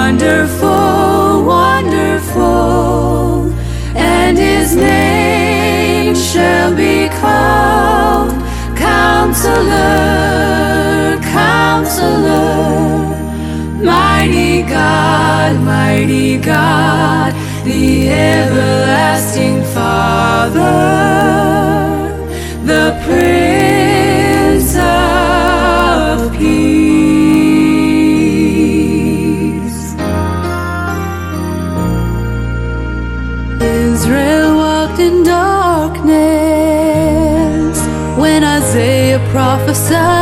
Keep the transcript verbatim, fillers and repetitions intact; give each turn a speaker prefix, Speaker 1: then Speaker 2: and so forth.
Speaker 1: Wonderful, wonderful, and his name shall be called Counselor, Counselor, mighty God, mighty God, the everlasting Father, the Prince of Peace. Israel walked in darkness when Isaiah prophesied.